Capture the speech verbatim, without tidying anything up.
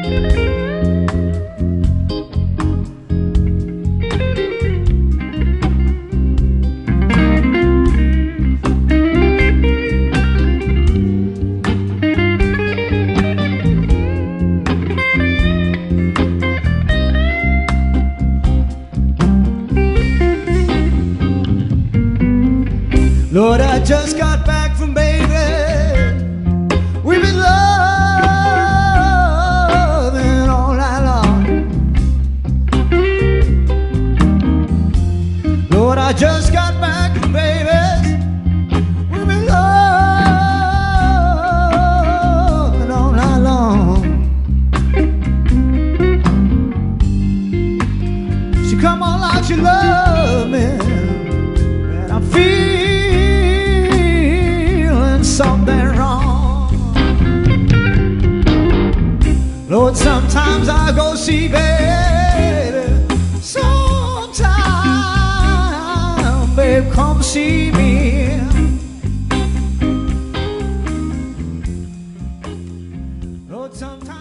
Lord, I just got back from baby. We've been loving all night long. Lord, I just got back from baby. We've been loving all night long. She come on like she loved me, and I'm feeling something wrong. Lord, sometimes I go see baby. Sometimes, babe, come see me. Lord, sometimes